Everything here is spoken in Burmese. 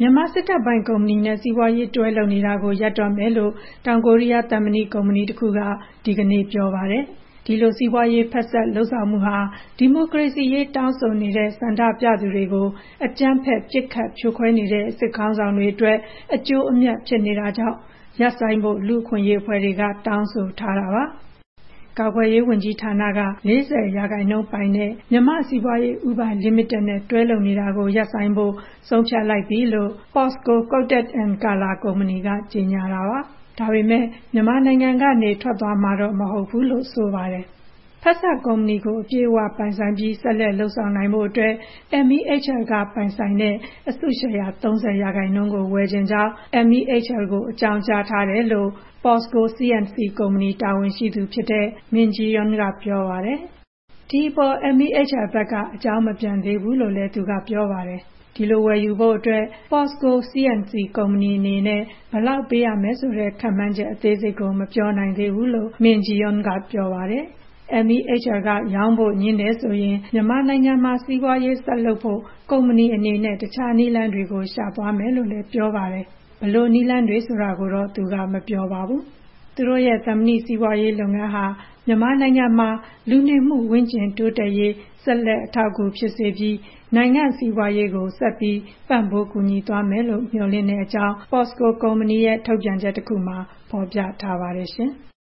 မြန်မာစစ်တပ်ပိုင်ကုမ္ပဏီနဲ့စီးပွားရေးတွဲလုပ်နေတာကိုရပ်တော့မယ်လို့တောင်ကိုရီးယားသံမဏိကုမ္ပဏီတစ်ခုကဒီကနေ့ပြောပါတယ်။ဒီလိုစီးပွားရေးဖက်ဆက်လှုပ်ဆောင်မှုဟာဒီမိုကရေစီရေးတောင်းဆိုနေတဲ့ဆန္ဒပြသူတွေကိုအကြမ်းဖက်ပစ်ခတ်ဖြိုခွဲနေတဲ့စစ်ခေါင်းဆောင်တွေအတွက်အကျိုးအမြတ်ဖြစ်နေတာကြောင့်ရပ်ဆိုင်းဖို့လူ့အခွင့်အရေးအဖွဲ့တွေကတောင်းဆိုထားတာပါ။ကာကွယ်ရေးဝန်ကြီးဌာနက40%ပိုင်တဲ့မြန်မာ့စီးပွားရေးဦးပိုင်လိမိတက်နဲ့တွဲလုပ်နေတာကိုရပ်ဆိုင်းဖို့ဆုံးဖြတ်လိုက်ပြီလို့ POSCO Coated and Color ကုမ္ပဏီကကြေညာတာပါ။ဒါပေမဲ့မြန်မာနိုင်ငံကနေထွက်သွားမှာတော့မဟုတ်ဘူးလို့ဆိုပါတယ်။ဖက်ဆက်ကုမ္ပဏီကိုအပြည့်အဝပိုင်ဆိုင်ပြီးဆက်လက်လှုပ်ဆောင်နိုင်ဖို့အတွက် MEHL ကပိုင်ဆိုင်တဲ့အစုရှယ်ယာ30%ကိုဝယ်ချင်ကြောင်း MEHL ကိုအကြောင်းကြားထားတယ်လို့ POSCO C&C ကုမ္ပဏီတာဝန်ရှိသူဖြစ်တဲ့မင်ဂျီယွန်းကပြောပါတယ်။ဒီအပေါ် MEHL ဘက်ကအကြောင်းမပြန်သေးဘူးလို့လည်းသူကပြောပါတယ်။ဒီလိုဝယ်ယူဖို့အတွက် POSCO C&C ကုမ္ပဏီအနေနဲ့ဘယ်လောက်ပေးရမယ်ဆိုတဲ့ခန့်မှန်းချက်အသေးစိတ်ကိုမပြောနိုင်သေးဘူးလို့မင်ဂျီယွန်းကပြောပါတယ်။ MEHL ကရောင်းဖို့ငြင်းတယ်ဆိုရင်မြန်မာနိုင်ငံမှာစီးပွားရေးဆက်လုပ်ဖို့ကုမ္ပဏီအနေနဲ့တခြားနည်းလမ်းတွေကိုရှာသွားမယ်လို့လည်းပြောပါတယ်။ဘယ်လိုနည်းလမ်းတွေဆိုတာကိုတော့သူကမပြောပါဘူး။သူတို့ရဲ့သံမဏိစီးပွားရေးလုပ်ငန်းဟာမြန်မာနိုင်ငံမှာလူနေမှုဝန်းကျင်တိုးတက်ရေးဆက်လက်အထောက်အကူဖြစ်စေပြီးနိုင်ငံစီးပွားရေးကိုဆက်ပြီးပံ့ပိုးကူညီသွားမယ်လို့မျှော်လင့်တဲ့အကြောင်း POSCO ကုမ္ပဏီရဲ့ထုတ်ပြန်ချက်တစ်ခုမှာဖော်ပြထားပါတယ်ရှင်။